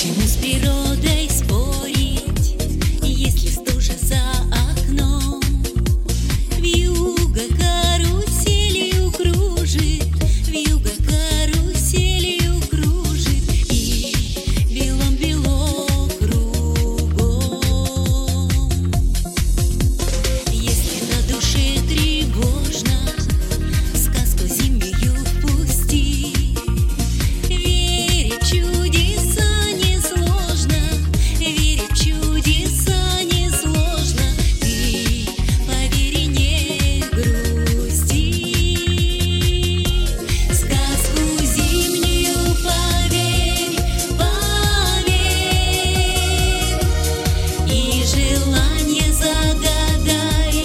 чему с природой спорить, если стужа за окном? Вьюга каруселью кружит, вьюга каруселью кружит, и белом-бело кругом. Если на душе тревожно, сказку зимнюю впусти. Верить в чудеса несложно, верить в чудеса несложно. Ты поверь и не грусти. Сказку зимнюю поверь, поверь, и желание загадай,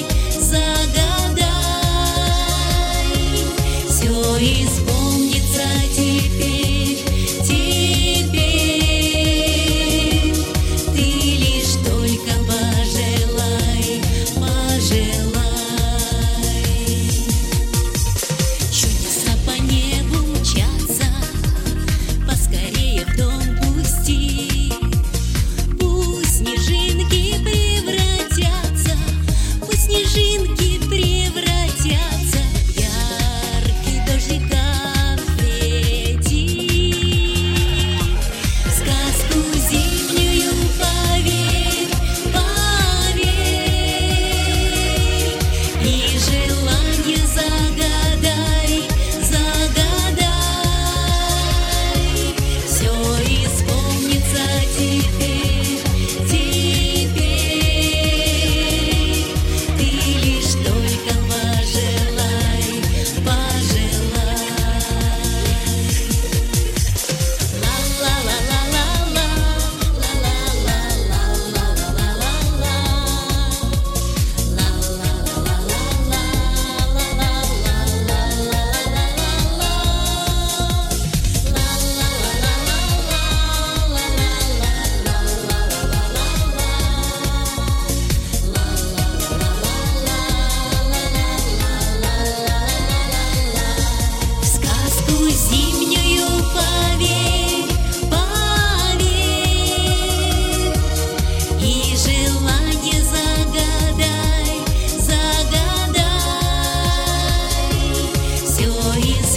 загадай. Все исполнится теперь, теперь. Ты лишь только пожелай, пожелай. Чудеса по небу мчатся, поскорее в дом пусти. Пусть снежинки превратятся, пусть снежинки превратятся в яркий дождик конфетти. Сказку зимнюю поверь, поверь, и желание загадай, загадай. Все исполнится теперь, теперь. Ты лишь только пожелай, пожелай. В сказку зимнюю поверь, поверь, и желание загадай, загадай. Все